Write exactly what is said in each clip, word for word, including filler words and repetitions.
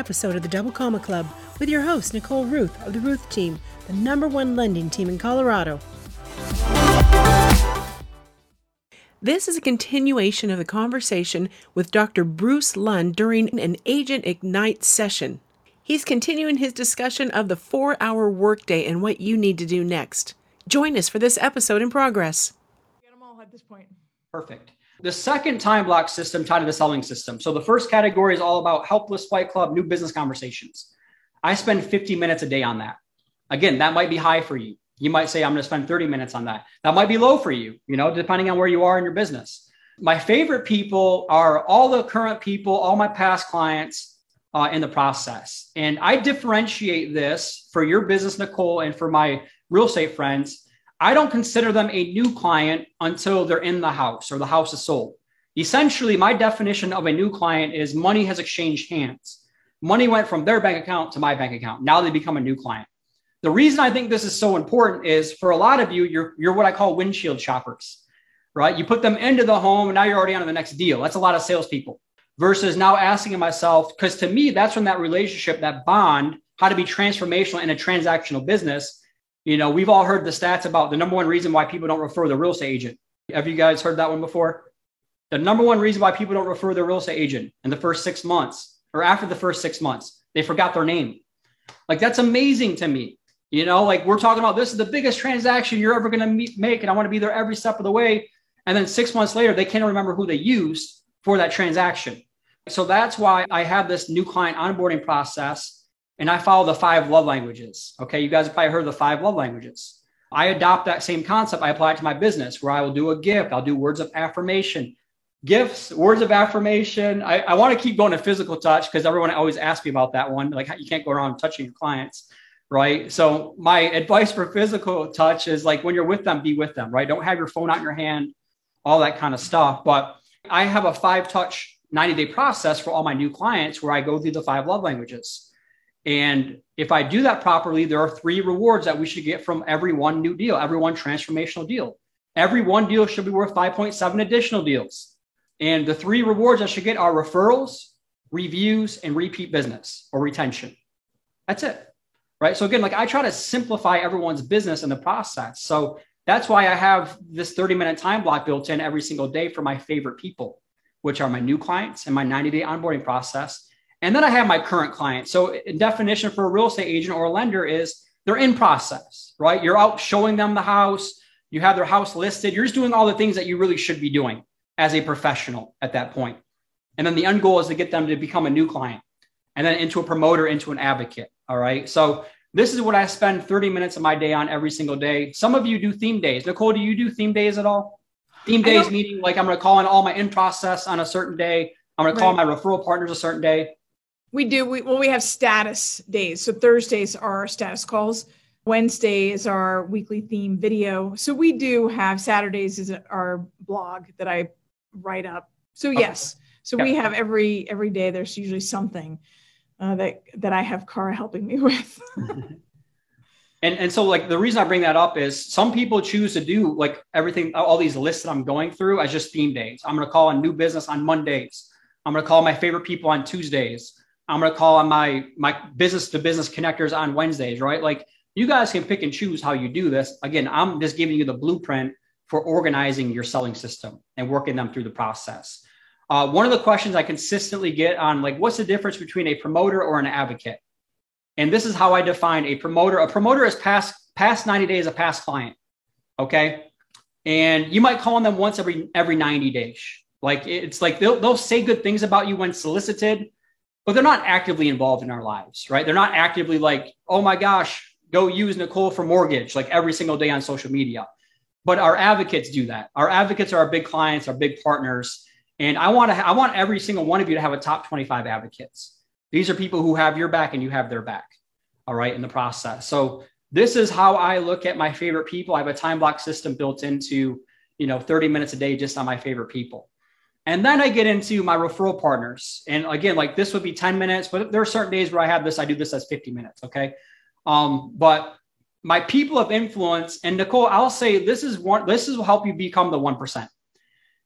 episode of the Double Comma Club with your host, Nicole Ruth of the Ruth Team, the number one lending team in Colorado. This is a continuation of the conversation with Doctor Bruce Lund during an Agent Ignite session. He's continuing his discussion of the four-hour workday and what you need to do next. Join us for this episode in progress. Get them all at this point. Perfect. The second time block system tied to the selling system. So the first category is all about Helpless Fight Club, new business conversations. I spend fifty minutes a day on that. Again, that might be high for you. You might say, I'm going to spend thirty minutes on that. That might be low for you, you know, depending on where you are in your business. My favorite people are all the current people, all my past clients uh, in the process. And I differentiate this for your business, Nicole, and for my real estate friends. I don't consider them a new client until they're in the house or the house is sold. Essentially, my definition of a new client is money has exchanged hands. Money went from their bank account to my bank account. Now they become a new client. The reason I think this is so important is for a lot of you, you're, you're what I call windshield shoppers, right? You put them into the home and now you're already on to the next deal. That's a lot of salespeople versus now asking myself, because to me, that's when that relationship, that bond, how to be transformational in a transactional business. You know, we've all heard the stats about the number one reason why people don't refer the real estate agent. Have you guys heard that one before? The number one reason why people don't refer their real estate agent in the first six months or after the first six months, they forgot their name. Like, that's amazing to me. You know, like we're talking about, this is the biggest transaction you're ever going to make. And I want to be there every step of the way. And then six months later, they can't remember who they used for that transaction. So that's why I have this new client onboarding process. And I follow the five love languages. Okay. You guys have probably heard of the five love languages. I adopt that same concept. I apply it to my business where I will do a gift. I'll do words of affirmation, gifts, words of affirmation. I, I want to keep going to physical touch because everyone always asks me about that one. Like, you can't go around touching your clients, right? So my advice for physical touch is like, when you're with them, be with them, right? Don't have your phone out in your hand, all that kind of stuff. But I have a five touch ninety day process for all my new clients where I go through the five love languages. And if I do that properly, there are three rewards that we should get from every one new deal, every one transformational deal. Every one deal should be worth five point seven additional deals. And the three rewards I should get are referrals, reviews, and repeat business or retention. That's it. Right. So again, like I try to simplify everyone's business in the process. So that's why I have this thirty minute time block built in every single day for my favorite people, which are my new clients and my ninety day onboarding process. And then I have my current clients. So in definition for a real estate agent or a lender is they're in process, right? You're out showing them the house. You have their house listed. You're just doing all the things that you really should be doing as a professional at that point. And then the end goal is to get them to become a new client and then into a promoter, into an advocate. All right. So this is what I spend thirty minutes of my day on every single day. Some of you do theme days. Nicole, do you do theme days at all? Theme days meaning like I'm going to call in all my in process on a certain day. I'm going to call right. my referral partners a certain day. We do. We, well, we have status days. So Thursdays are our status calls. Wednesday is our weekly theme video. So we do have Saturdays is our blog that I write up. So yes. Okay. So yeah. we have every, every day there's usually something uh, that, that I have Cara helping me with. and, and so like the reason I bring that up is some people choose to do like everything, all these lists that I'm going through as just theme days. I'm going to call a new business on Mondays. I'm going to call my favorite people on Tuesdays. I'm going to call on my, my business to business connectors on Wednesdays, right? Like you guys can pick and choose how you do this. Again, I'm just giving you the blueprint for organizing your selling system and working them through the process. Uh, one of the questions I consistently get on like, what's the difference between a promoter or an advocate? And this is how I define a promoter. A promoter is past, past ninety days, a past client. Okay. And you might call on them once every, every ninety days. Like it's like, they'll, they'll say good things about you when solicited, but they're not actively involved in our lives, right? They're not actively like, oh my gosh, go use Nicole for mortgage, like every single day on social media. But our advocates do that. Our advocates are our big clients, our big partners. And I want to, ha- I want every single one of you to have a top twenty-five advocates. These are people who have your back and you have their back. All right. In the process. So this is how I look at my favorite people. I have a time block system built into, you know, thirty minutes a day, just on my favorite people. And then I get into my referral partners. And again, like this would be ten minutes, but there are certain days where I have this, I do this as fifty minutes. Okay. Um, but my people of influence, and Nicole, I'll say this is one, this is will help you become the one percent.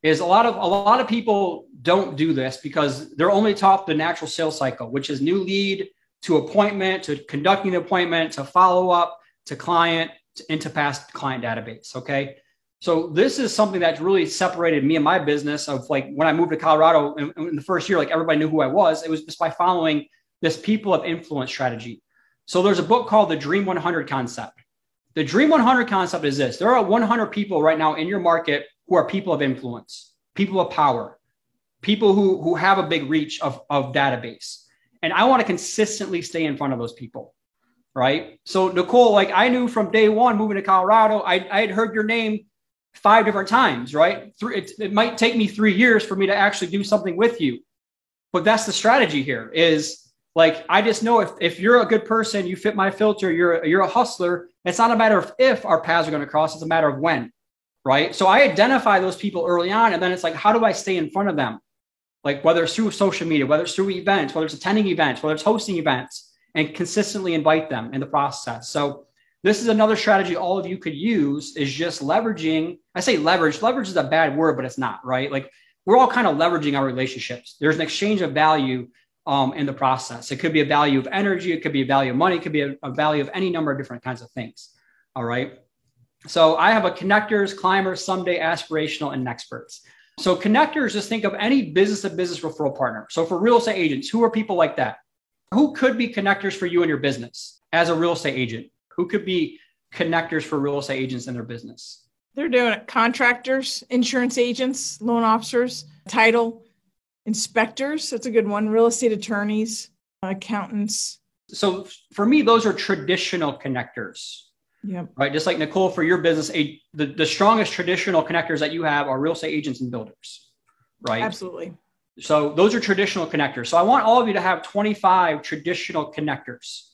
is a lot of a lot of people don't do this because they're only taught the natural sales cycle, which is new lead to appointment, to conducting the appointment, to follow up, to client, to, into past client database. Okay. So this is something that's really separated me and my business of like when I moved to Colorado in, in the first year, like everybody knew who I was. It was just by following this people of influence strategy. So there's a book called the Dream one hundred Concept. The Dream one hundred concept is this. There are one hundred people right now in your market who are people of influence, people of power, people who, who have a big reach of, of database. And I want to consistently stay in front of those people, right? So Nicole, like I knew from day one moving to Colorado, I, I had heard your name five different times, right? Three, it, it might take me three years for me to actually do something with you. But that's the strategy here is like, I just know if, if you're a good person, you fit my filter, you're, you're a hustler. It's not a matter of if our paths are going to cross, it's a matter of when, right? So I identify those people early on, and then it's like, how do I stay in front of them? Like whether it's through social media, whether it's through events, whether it's attending events, whether it's hosting events, and consistently invite them in the process. So this is another strategy all of you could use is just leveraging. I say leverage, leverage is a bad word, but it's not, right? Like we're all kind of leveraging our relationships. There's an exchange of value um, in the process. It could be a value of energy. It could be a value of money. It could be a, a value of any number of different kinds of things. All right. So I have a connectors, climbers, someday aspirational, and experts. So connectors, just think of any business to business referral partner. So for real estate agents, who are people like that? Who could be connectors for you and your business as a real estate agent? Who could be connectors for real estate agents in their business? They're doing it. Contractors, insurance agents, loan officers, title, inspectors. That's a good one. Real estate attorneys, accountants. So for me, those are traditional connectors. Yeah. Right. Just like Nicole, for your business, a, the, the strongest traditional connectors that you have are real estate agents and builders. Right. Absolutely. So those are traditional connectors. So I want all of you to have twenty-five traditional connectors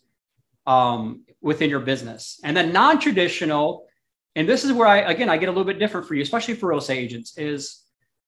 um, within your business. And then non-traditional, and this is where I, again, I get a little bit different for you, especially for real estate agents, is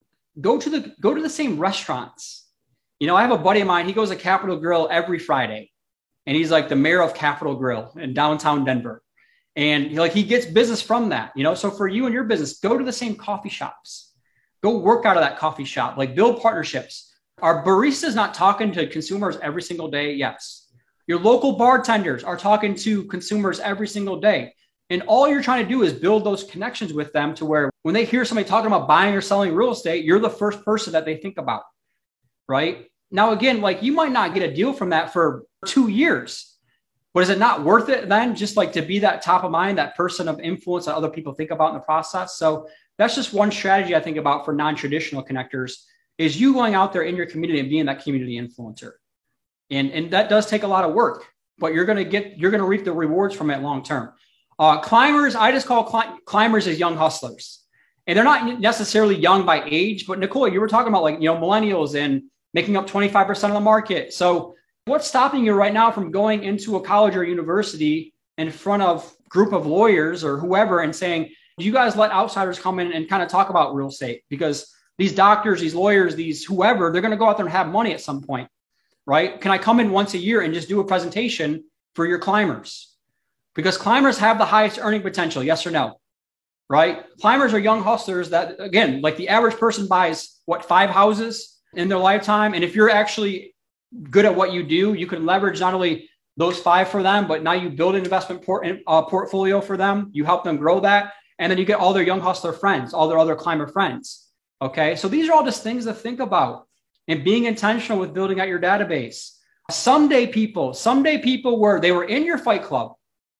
go to the, go to the same restaurants. You know, I have a buddy of mine, he goes to Capital Grille every Friday, and he's like the mayor of Capital Grille in downtown Denver. And he, like, he gets business from that, you know? So for you and your business, go to the same coffee shops, go work out of that coffee shop, like build partnerships. Are baristas not talking to consumers every single day? Yes. Your local bartenders are talking to consumers every single day. And all you're trying to do is build those connections with them to where when they hear somebody talking about buying or selling real estate, you're the first person that they think about, right? Now, again, like you might not get a deal from that for two years. But is it not worth it then just like to be that top of mind, that person of influence that other people think about in the process? So that's just one strategy I think about for non-traditional connectors is you going out there in your community and being that community influencer. And, and that does take a lot of work, but you're going to get, you're going to reap the rewards from it long-term. Uh, climbers, I just call cli- climbers as young hustlers. And they're not necessarily young by age, but Nicole, you were talking about like, you know, millennials and making up twenty-five percent of the market. So what's stopping you right now from going into a college or university in front of a group of lawyers or whoever and saying, do you guys let outsiders come in and kind of talk about real estate? Because these doctors, these lawyers, these whoever, they're going to go out there and have money at some point, right? Can I come in once a year and just do a presentation for your climbers? Because climbers have the highest earning potential, yes or no, right? Climbers are young hustlers that, again, like the average person buys, what, five houses in their lifetime? And if you're actually good at what you do, you can leverage not only those five for them, but now you build an investment port, uh, portfolio for them. You help them grow that. And then you get all their young hustler friends, all their other climber friends. Okay. So these are all just things to think about and being intentional with building out your database. Someday people, someday people were, they were in your fight club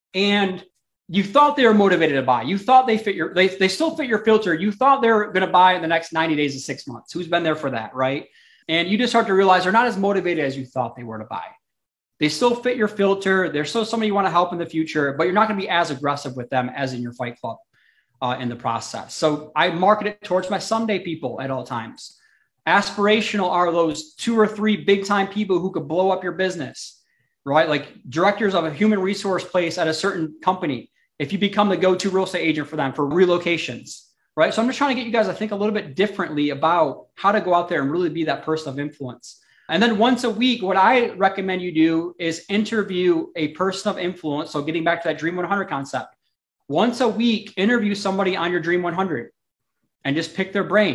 and you thought they were motivated to buy. You thought they fit your, they, they still fit your filter. You thought they were going to buy in the next ninety days to six months. Who's been there for that? Right. And you just start to realize they're not as motivated as you thought they were to buy. They still fit your filter. They're still somebody you want to help in the future, but you're not going to be as aggressive with them as in your fight club uh, in the process. So I market it towards my someday people at all times. Aspirational are those two or three big time people who could blow up your business, right? Like directors of a human resource place at a certain company. If you become the go-to real estate agent for them for relocations. Right. So I'm just trying to get you guys to think a little bit differently about how to go out there and really be that person of influence. And then once a week, what I recommend you do is interview a person of influence. So getting back to that Dream one hundred concept, once a week, interview somebody on your Dream one hundred and just pick their brain.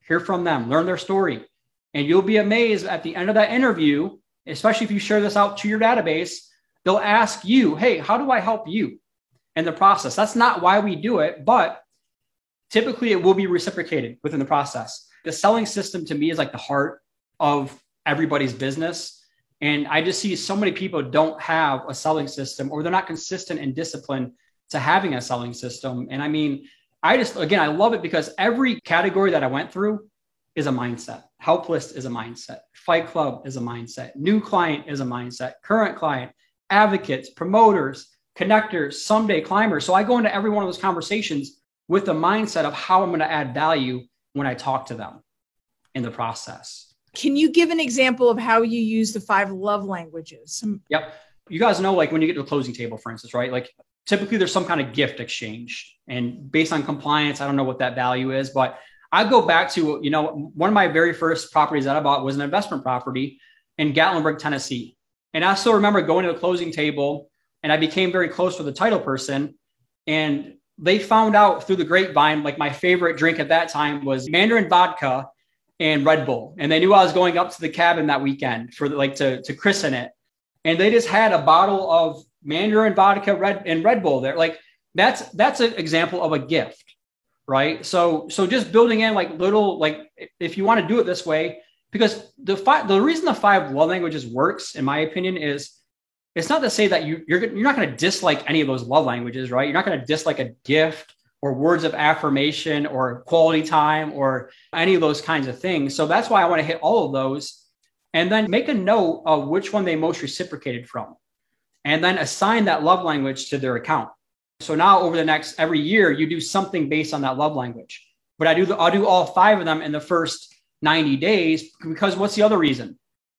hear from them, learn their story. And you'll be amazed at the end of that interview, especially if you share this out to your database, they'll ask you, hey, how do I help you in the process? That's not why we do it, but typically it will be reciprocated within the process. The selling system to me is like the heart of everybody's business. And I just see so many people don't have a selling system, or they're not consistent and disciplined to having a selling system. And I mean, I just, again, I love it because every category that I went through is a mindset. Help List is a mindset. Fight Club is a mindset. New client is a mindset. Current client, advocates, promoters, connectors, someday climbers. So I go into every one of those conversations with the mindset of how I'm going to add value when I talk to them in the process. Can you give an example of how you use the five love languages? Yep. You guys know, like when you get to the closing table, for instance, right? Like typically there's some kind of gift exchange, and based on compliance, I don't know what that value is, but I go back to, you know, one of my very first properties that I bought was an investment property in Gatlinburg, Tennessee. And I still remember going to the closing table, and I became very close with the title person. And they found out through the grapevine, like my favorite drink at that time was Mandarin vodka and Red Bull. And they knew I was going up to the cabin that weekend for like to, to christen it. And they just had a bottle of Mandarin vodka Red and Red Bull there. Like that's, that's an example of a gift, right? So, so just building in like little, like if you want to do it this way, because the five, the reason the five love languages works, in my opinion, is it's not to say that you, you're, you're not going to dislike any of those love languages, right? You're not going to dislike a gift or words of affirmation or quality time or any of those kinds of things. So that's why I want to hit all of those, and then make a note of which one they most reciprocated from, and then assign that love language to their account. So now over the next, every year, you do something based on that love language. But I do, the, I'll do all five of them in the first ninety days, because what's the other reason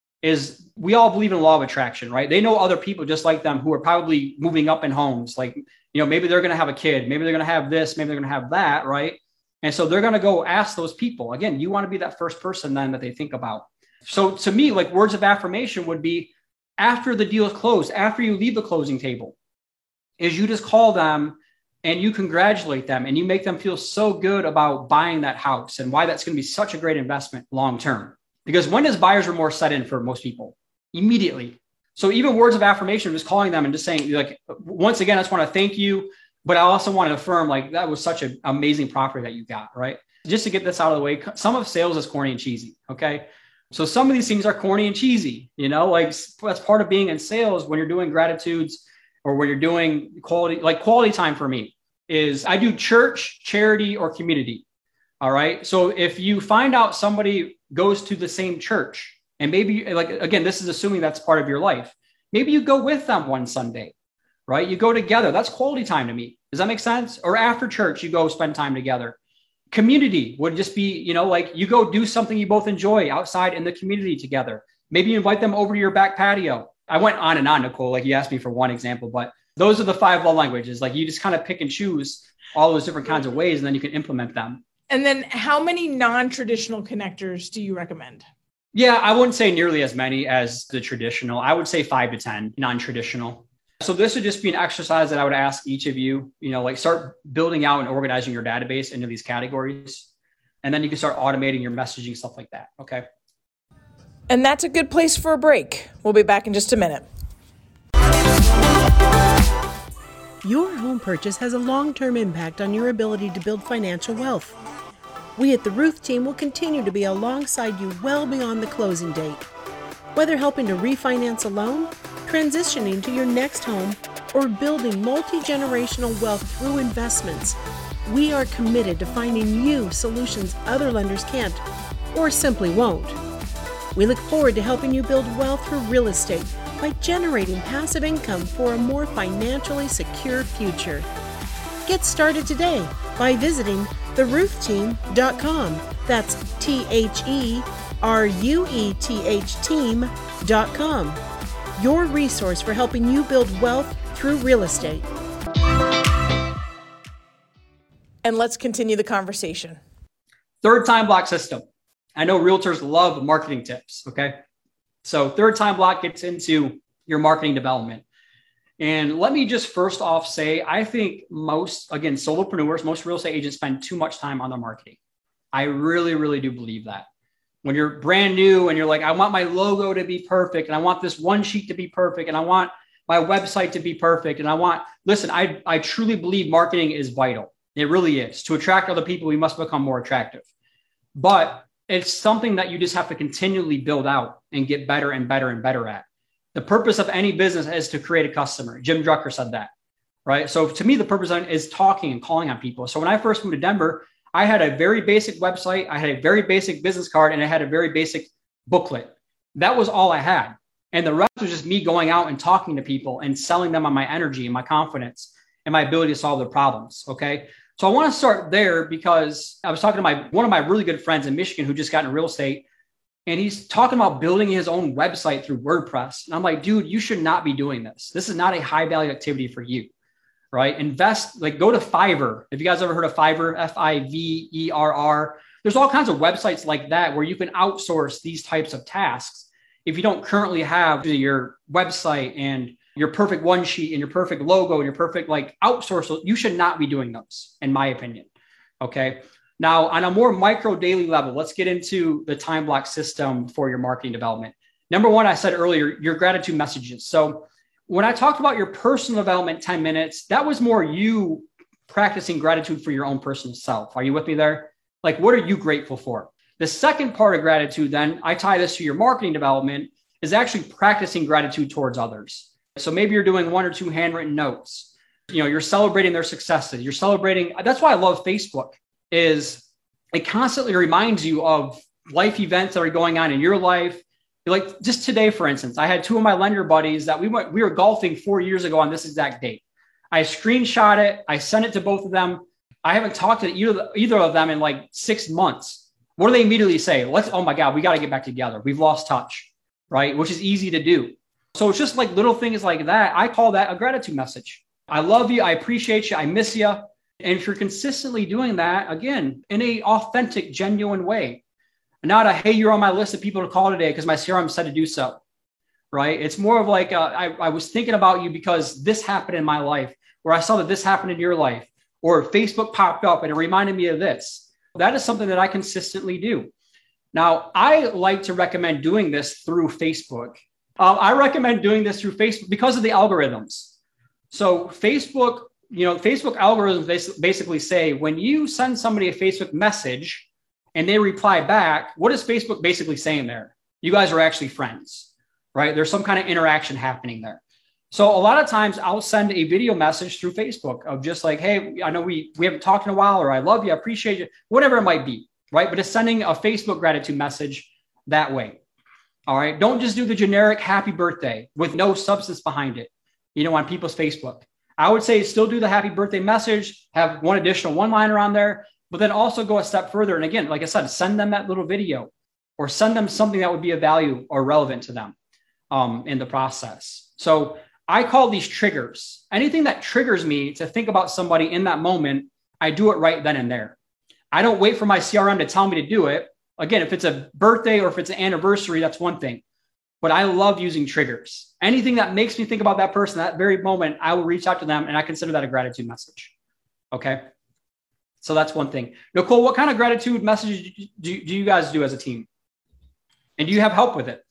is we all believe in the law of attraction, right? They know other people just like them who are probably moving up in homes. Like, you know, maybe they're going to have a kid, maybe they're going to have this, maybe they're going to have that, right? And so they're going to go ask those people. Again, you want to be that first person then that they think about. So to me, like words of affirmation would be after the deal is closed, after you leave the closing table, is you just call them and you congratulate them and you make them feel so good about buying that house and why that's going to be such a great investment long-term. Because when does buyer's remorse set in for most people? Immediately. So even words of affirmation, just calling them and just saying, like, once again, I just want to thank you, but I also want to affirm, like, that was such an amazing property that you got, right? Just to get this out of the way, some of sales is corny and cheesy, okay? So some of these things are corny and cheesy, you know, like that's part of being in sales when you're doing gratitudes or when you're doing quality, like quality time for me is I do church, charity, or community. All right. So if you find out somebody goes to the same church, and maybe like, again, this is assuming that's part of your life. Maybe you go with them one Sunday, right? You go together. That's quality time to me. Does that make sense? Or after church, you go spend time together. Community would just be, you know, like you go do something you both enjoy outside in the community together. Maybe you invite them over to your back patio. I went on and on, Nicole, like you asked me for one example, but those are the five love languages. Like you just kind of pick and choose all those different kinds of ways, and then you can implement them. And then how many non-traditional connectors do you recommend? Yeah, I wouldn't say nearly as many as the traditional. I would say five to ten non-traditional. So this would just be an exercise that I would ask each of you, you know, like start building out and organizing your database into these categories. And then you can start automating your messaging, stuff like that. Okay. And that's a good place for a break. We'll be back in just a minute. Your home purchase has a long-term impact on your ability to build financial wealth. We at the Ruth team will continue to be alongside you well beyond the closing date. Whether helping to refinance a loan, transitioning to your next home, or building multi-generational wealth through investments, we are committed to finding you solutions other lenders can't or simply won't. We look forward to helping you build wealth through real estate by generating passive income for a more financially secure future. Get started today by visiting the ruth team dot com. That's T H E R U E T H team dot com. Your resource for helping you build wealth through real estate. And let's continue the conversation. Third time block system. I know realtors love marketing tips. Okay. So third time block gets into your marketing development. And let me just first off say, I think most, again, solopreneurs, most real estate agents spend too much time on their marketing. I really, really do believe that. When you're brand new and you're like, I want my logo to be perfect, and I want this one sheet to be perfect, and I want my website to be perfect, and I want, listen, I, I truly believe marketing is vital. It really is. To attract other people, we must become more attractive. But it's something that you just have to continually build out and get better and better and better at. The purpose of any business is to create a customer. Jim Drucker said that, right? So to me, the purpose is talking and calling on people. So when I first moved to Denver, I had a very basic website. I had a very basic business card, and I had a very basic booklet. That was all I had. And the rest was just me going out and talking to people and selling them on my energy and my confidence and my ability to solve their problems. Okay. So I want to start there because I was talking to my, one of my really good friends in Michigan who just got into real estate, and he's talking about building his own website through WordPress. And I'm like, dude, you should not be doing this. This is not a high value activity for you, right? Invest, like go to Fiverr. Have you guys ever heard of Fiverr? F I V E R R. There's all kinds of websites like that where you can outsource these types of tasks. If you don't currently have your website and your perfect one sheet and your perfect logo and your perfect like outsource, you should not be doing those, in my opinion. Okay. Now, on a more micro daily level, let's get into the time block system for your marketing development. Number one, I said earlier, your gratitude messages. So when I talked about your personal development, ten minutes, that was more you practicing gratitude for your own personal self. Are you with me there? Like, what are you grateful for? The second part of gratitude, then I tie this to your marketing development, is actually practicing gratitude towards others. So maybe you're doing one or two handwritten notes. You know, you're celebrating their successes. You're celebrating. That's why I love Facebook, is it constantly reminds you of life events that are going on in your life. Like just today, for instance, I had two of my lender buddies that we went, we were golfing four years ago on this exact date. I screenshot it. I sent it to both of them. I haven't talked to either, either of them in like six months. What do they immediately say? Let's, oh my God, we got to get back together. We've lost touch, right? Which is easy to do. So it's just like little things like that. I call that a gratitude message. I love you. I appreciate you. I miss you. And if you're consistently doing that, again, in a authentic, genuine way, not a, hey, you're on my list of people to call today because my C R M said to do so, right? It's more of like, a, I, I was thinking about you because this happened in my life, or I saw that this happened in your life, or Facebook popped up and it reminded me of this. That is something that I consistently do. Now, I like to recommend doing this through Facebook. Um, I recommend doing this through Facebook because of the algorithms. So Facebook, you know, Facebook algorithms basically say when you send somebody a Facebook message and they reply back, what is Facebook basically saying there? You guys are actually friends, right? There's some kind of interaction happening there. So a lot of times I'll send a video message through Facebook of just like, hey, I know we, we haven't talked in a while, or I love you, I appreciate you, whatever it might be, right? But it's sending a Facebook gratitude message that way. All right. Don't just do the generic happy birthday with no substance behind it, you know, on people's Facebook. I would say still do the happy birthday message, have one additional one-liner on there, but then also go a step further. And again, like I said, send them that little video or send them something that would be of value or relevant to them um, in the process. So I call these triggers. Anything that triggers me to think about somebody in that moment, I do it right then and there. I don't wait for my C R M to tell me to do it. Again, if it's a birthday or if it's an anniversary, that's one thing. But I love using triggers. Anything that makes me think about that person at that very moment, I will reach out to them, and I consider that a gratitude message. Okay. So that's one thing. Nicole, what kind of gratitude messages do, do you guys do as a team? And do you have help with it?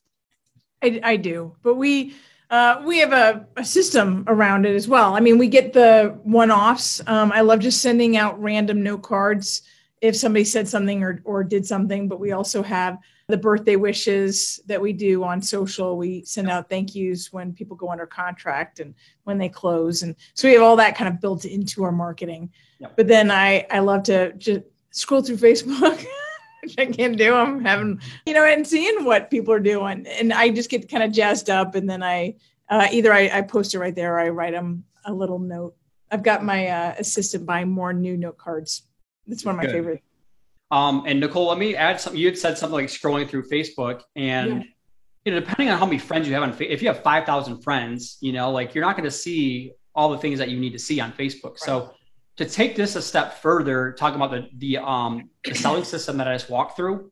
I, I do, but we uh, we have a, a system around it as well. I mean, we get the one-offs. Um, I love just sending out random note cards if somebody said something or or did something, but we also have the birthday wishes that we do on social. We send out thank yous when people go under contract and when they close. And so we have all that kind of built into our marketing. Yep. But then I, I love to just scroll through Facebook, which I can't do. I'm having, you know, and seeing what people are doing. And I just get kind of jazzed up. And then I, uh, either I, I post it right there or I write them a little note. I've got my uh, assistant buying more new note cards. That's one of my Good. favorites. Um, and Nicole, let me add something. You had said something like scrolling through Facebook, and yeah. you know, depending on how many friends you have on, if you have five thousand friends, you know, like you're not going to see all the things that you need to see on Facebook. Right. So to take this a step further, talking about the, the, um, the selling system that I just walked through,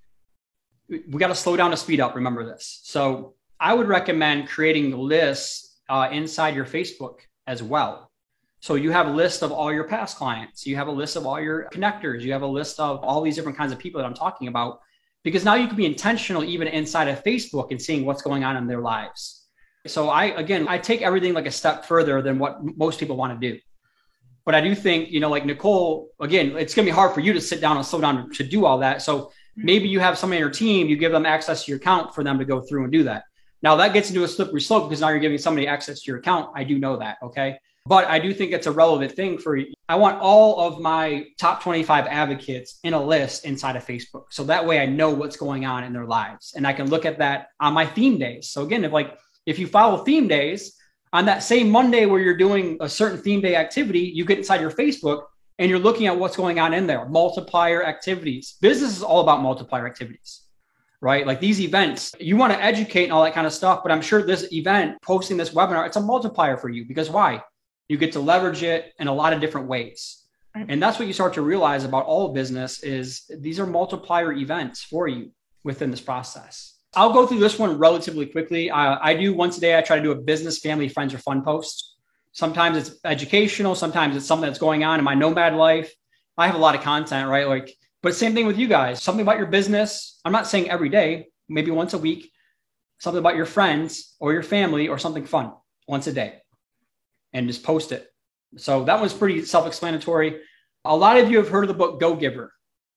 we got to slow down to speed up. Remember this. So I would recommend creating lists uh, inside your Facebook as well. So you have a list of all your past clients. You have a list of all your connectors. You have a list of all these different kinds of people that I'm talking about, because now you can be intentional even inside of Facebook and seeing what's going on in their lives. So I, again, I take everything like a step further than what most people want to do. But I do think, you know, like Nicole, again, it's going to be hard for you to sit down and slow down to do all that. So maybe you have somebody in your team, you give them access to your account for them to go through and do that. Now that gets into a slippery slope because now you're giving somebody access to your account. I do know that. Okay. But I do think it's a relevant thing for you. I want all of my top twenty-five advocates in a list inside of Facebook. So that way I know what's going on in their lives and I can look at that on my theme days. So again, if like, if you follow theme days on that same Monday where you're doing a certain theme day activity, you get inside your Facebook and you're looking at what's going on in there, multiplier activities. Business is all about multiplier activities, right? Like these events, you want to educate and all that kind of stuff, but I'm sure this event, posting this webinar, it's a multiplier for you because why? You get to leverage it in a lot of different ways. And that's what you start to realize about all business is these are multiplier events for you within this process. I'll go through this one relatively quickly. Uh, I do once a day, I try to do a business, family, friends, or fun post. Sometimes it's educational. Sometimes it's something that's going on in my nomad life. I have a lot of content, right? Like, but same thing with you guys, something about your business. I'm not saying every day, maybe once a week, something about your friends or your family or something fun once a day. And just post it. So that one's pretty self-explanatory. A lot of you have heard of the book Go Giver.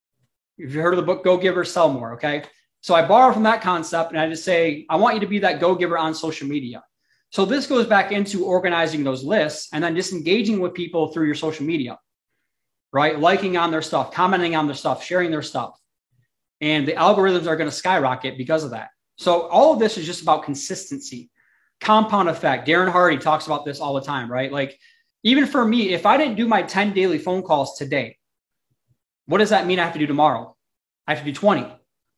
If you've heard of the book Go Giver, Sell More, okay? So I borrow from that concept and I just say, I want you to be that go giver on social media. So this goes back into organizing those lists and then just engaging with people through your social media, right? Liking on their stuff, commenting on their stuff, sharing their stuff. And the algorithms are going to skyrocket because of that. So all of this is just about consistency. Compound effect. Darren Hardy talks about this all the time, right? Like even for me, if I didn't do my ten daily phone calls today, what does that mean I have to do tomorrow? I have to do twenty,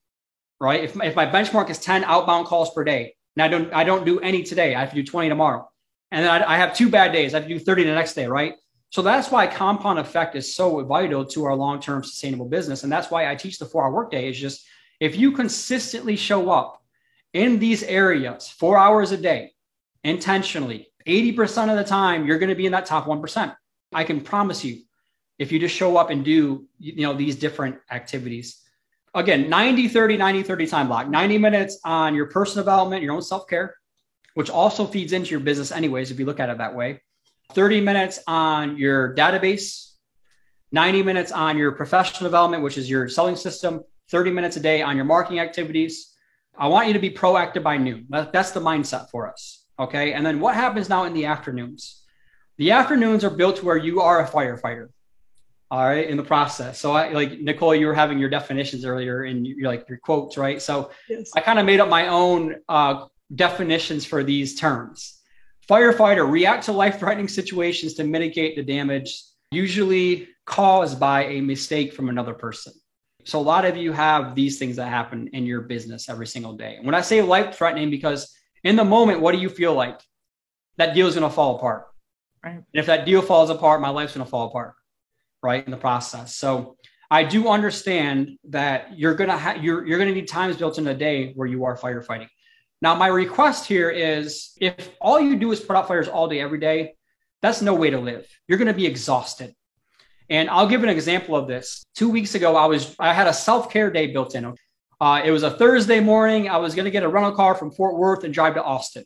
right? If, if my benchmark is ten outbound calls per day and I don't, I don't do any today, I have to do twenty tomorrow. And then I, I have two bad days. I have to do thirty the next day, right? So that's why compound effect is so vital to our long-term sustainable business. And that's why I teach the four hour workday is just, if you consistently show up in these areas, four hours a day, intentionally, eighty percent of the time, you're going to be in that top one percent. I can promise you, if you just show up and do, you know, these different activities. Again, ninety, thirty, ninety, thirty time block, ninety minutes on your personal development, your own self-care, which also feeds into your business anyways, if you look at it that way. thirty minutes on your database, ninety minutes on your professional development, which is your selling system, thirty minutes a day on your marketing activities. I want you to be proactive by noon. That's the mindset for us. Okay. And then what happens now in the afternoons? The afternoons are built to where you are a firefighter. All right. In the process. So I like Nicole, you were having your definitions earlier and you're like your quotes, right? So yes. I kind of made up my own uh, definitions for these terms. Firefighter, react to life-threatening situations to mitigate the damage, usually caused by a mistake from another person. So a lot of you have these things that happen in your business every single day. And when I say life-threatening, because in the moment, what do you feel like? That deal is going to fall apart. Right. And if that deal falls apart, my life's going to fall apart, right, in the process. So I do understand that you're going to have you're you're going to need times built in a day where you are firefighting. Now, my request here is if all you do is put out fires all day, every day, that's no way to live. You're going to be exhausted. And I'll give an example of this. Two weeks ago, I was I had a self-care day built in. Uh, it was a Thursday morning. I was going to get a rental car from Fort Worth and drive to Austin.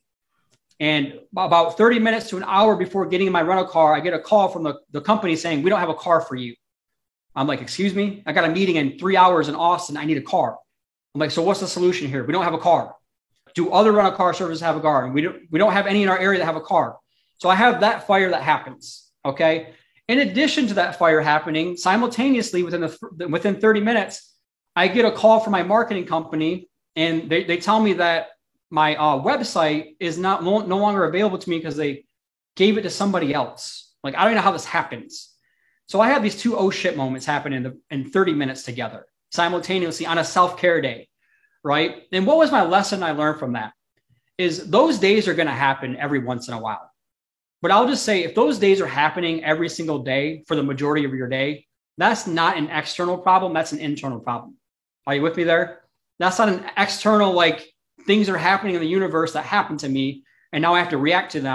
And about thirty minutes to an hour before getting in my rental car, I get a call from the, the company saying, we don't have a car for you. I'm like, excuse me? I got a meeting in three hours in Austin. I need a car. I'm like, so what's the solution here? We don't have a car. Do other rental car services have a car? And we don't, we don't have any in our area that have a car. So I have that fire that happens. Okay. In addition to that fire happening, simultaneously within the within thirty minutes, I get a call from my marketing company and they, they tell me that my uh, website is not no, no longer available to me because they gave it to somebody else. Like, I don't know how this happens. So I have these two oh shit moments happen in, the, in thirty minutes together simultaneously on a self-care day, right? And what was my lesson I learned from that is those days are going to happen every once in a while. But I'll just say, if those days are happening every single day for the majority of your day, that's not an external problem. That's an internal problem. Are you with me there? That's not an external, like things are happening in the universe that happen to me. And now I have to react to them.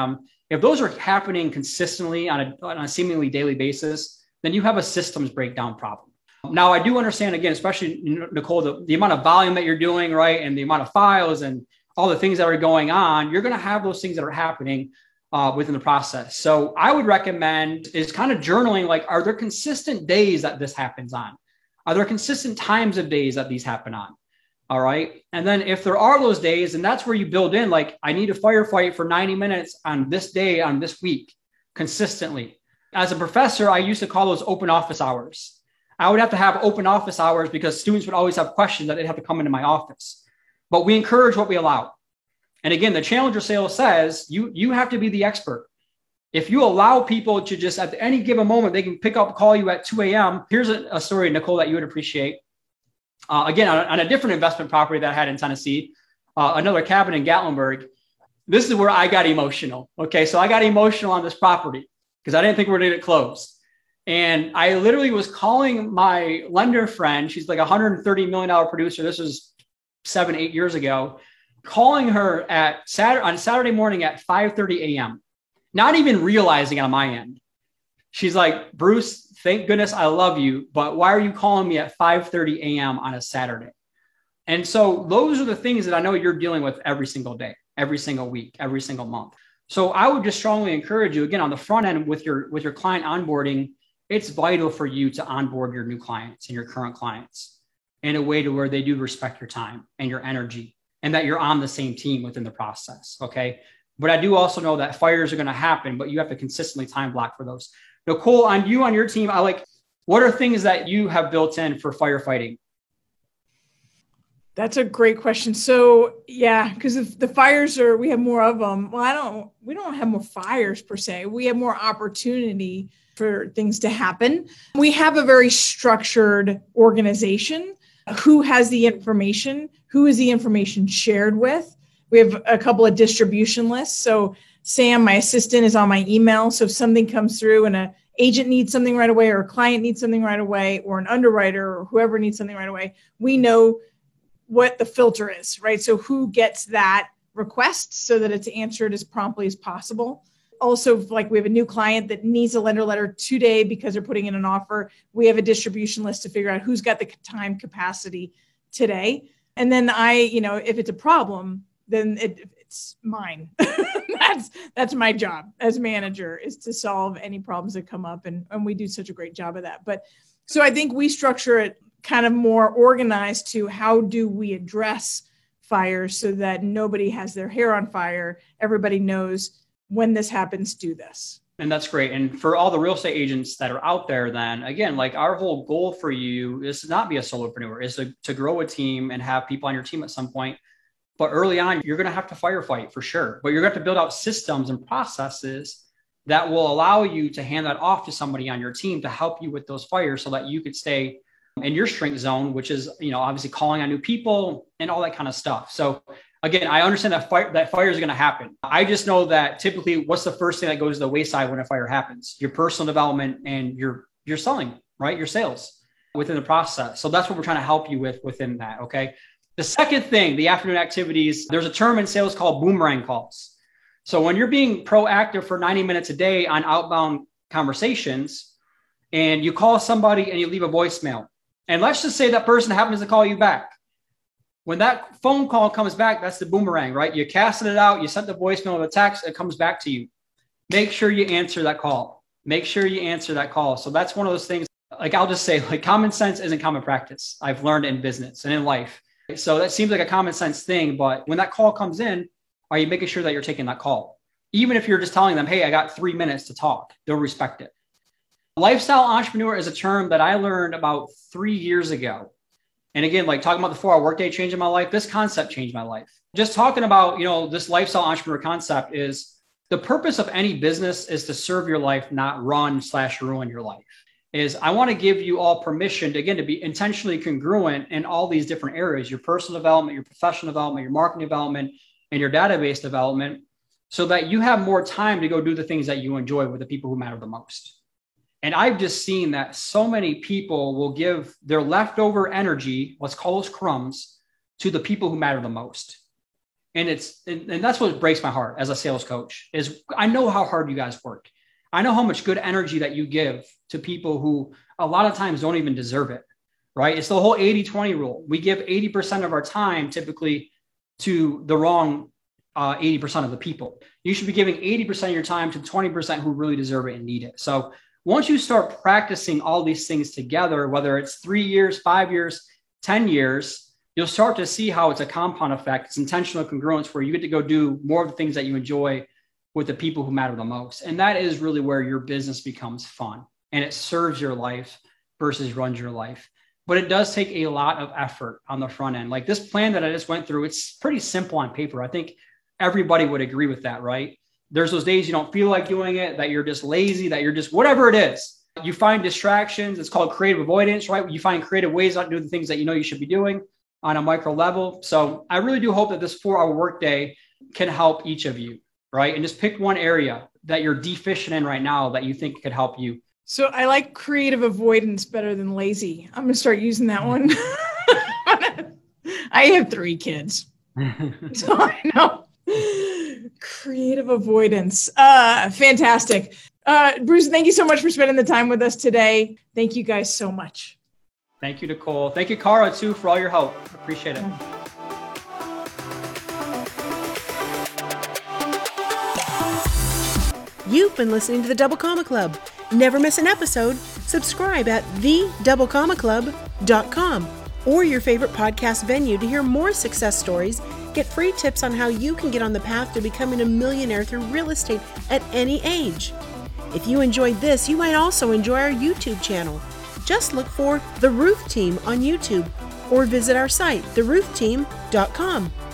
If those are happening consistently on a, on a seemingly daily basis, then you have a systems breakdown problem. Now, I do understand, again, especially Nicole, the, the amount of volume that you're doing, right? And the amount of files and all the things that are going on, you're going to have those things that are happening uh, within the process. So I would recommend is kind of journaling, like, are there consistent days that this happens on? Are there consistent times of days that these happen on? All right. And then if there are those days, and that's where you build in, like, I need to firefight for ninety minutes on this day, on this week, consistently. As a professor, I used to call those open office hours. I would have to have open office hours because students would always have questions that they'd have to come into my office. But we encourage what we allow. And again, the Challenger sale says you, you have to be the expert. If you allow people to just at any given moment, they can pick up, call you at two a.m. Here's a, a story, Nicole, that you would appreciate. Uh, again, on, on a different investment property that I had in Tennessee, uh, another cabin in Gatlinburg. This is where I got emotional. Okay, so I got emotional on this property because I didn't think we were going to get closed. And I literally was calling my lender friend. She's like a one hundred thirty million dollars producer. This was seven, eight years ago. Calling her at Saturday on Saturday morning at five thirty a.m. Not even realizing on my end. She's like, Bruce, thank goodness I love you, but why are you calling me at five thirty a.m. on a Saturday? And so those are the things that I know you're dealing with every single day, every single week, every single month. So I would just strongly encourage you, again, on the front end with your with your client onboarding, it's vital for you to onboard your new clients and your current clients in a way to where they do respect your time and your energy and that you're on the same team within the process. Okay. But I do also know that fires are going to happen, but you have to consistently time block for those. Nicole, on you, on your team, I like, what are things that you have built in for firefighting? That's a great question. So yeah, because if the fires are, we have more of them. Well, I don't, we don't have more fires per se. We have more opportunity for things to happen. We have a very structured organization. Who has the information? Who is the information shared with? We have a couple of distribution lists. So Sam, my assistant, is on my email. So if something comes through and an agent needs something right away, or a client needs something right away, or an underwriter or whoever needs something right away, we know what the filter is, right? So who gets that request so that it's answered as promptly as possible. Also, like, we have a new client that needs a lender letter today because they're putting in an offer. We have a distribution list to figure out who's got the time capacity today. And then I, you know, if it's a problem, then it, it's mine. that's that's my job as manager, is to solve any problems that come up. And, and we do such a great job of that. But so I think we structure it kind of more organized to how do we address fires so that nobody has their hair on fire. Everybody knows when this happens, do this. And that's great. And for all the real estate agents that are out there, then again, like, our whole goal for you is to not be a solopreneur, is to, to grow a team and have people on your team at some point. But early on, you're going to have to firefight for sure. But you're going to have to build out systems and processes that will allow you to hand that off to somebody on your team to help you with those fires so that you could stay in your strength zone, which is, you know, obviously calling on new people and all that kind of stuff. So again, I understand that fire, that fire is going to happen. I just know that typically, what's the first thing that goes to the wayside when a fire happens? Your personal development and your, your selling, right? Your sales within the process. So that's what we're trying to help you with within that. Okay. The second thing, the afternoon activities, there's a term in sales called boomerang calls. So when you're being proactive for ninety minutes a day on outbound conversations, and you call somebody and you leave a voicemail, and let's just say that person happens to call you back. When that phone call comes back, that's the boomerang, right? You casted it out, you sent the voicemail or the text, it comes back to you. Make sure you answer that call. Make sure you answer that call. So that's one of those things, like, I'll just say, like, common sense isn't common practice. I've learned in business and in life. So that seems like a common sense thing, but when that call comes in, are you making sure that you're taking that call? Even if you're just telling them, hey, I got three minutes to talk, they'll respect it. Lifestyle entrepreneur is a term that I learned about three years ago. And again, like, talking about the four hour workday changing my life, this concept changed my life. Just talking about, you know, this lifestyle entrepreneur concept is the purpose of any business is to serve your life, not run slash ruin your life. Is I want to give you all permission to, again, to be intentionally congruent in all these different areas, your personal development, your professional development, your marketing development, and your database development, so that you have more time to go do the things that you enjoy with the people who matter the most. And I've just seen that so many people will give their leftover energy, let's call those crumbs, to the people who matter the most. And it's, and, and that's what breaks my heart as a sales coach is I know how hard you guys work. I know how much good energy that you give to people who a lot of times don't even deserve it, right? It's the whole eighty twenty rule. We give eighty percent of our time typically to the wrong uh, eighty percent of the people. You should be giving eighty percent of your time to twenty percent who really deserve it and need it. So once you start practicing all these things together, whether it's three years, five years, ten years, you'll start to see how it's a compound effect. It's intentional congruence where you get to go do more of the things that you enjoy with the people who matter the most. And that is really where your business becomes fun and it serves your life versus runs your life. But it does take a lot of effort on the front end. Like this plan that I just went through, it's pretty simple on paper. I think everybody would agree with that, right? There's those days you don't feel like doing it, that you're just lazy, that you're just whatever it is. You find distractions. It's called creative avoidance, right? You find creative ways not to do the things that you know you should be doing on a micro level. So I really do hope that this four hour workday can help each of you, right? And just pick one area that you're deficient in right now that you think could help you. So I like creative avoidance better than lazy. I'm going to start using that one. I have three kids, so I know. Creative avoidance. Uh, fantastic. Uh, Bruce, thank you so much for spending the time with us today. Thank you guys so much. Thank you, Nicole. Thank you, Cara, too, for all your help. Appreciate it. Yeah. You've been listening to the Double Comma Club. Never miss an episode. Subscribe at the double comma club dot com or your favorite podcast venue to hear more success stories, get free tips on how you can get on the path to becoming a millionaire through real estate at any age. If you enjoyed this, you might also enjoy our YouTube channel. Just look for The Roof Team on YouTube or visit our site, the roof team dot com.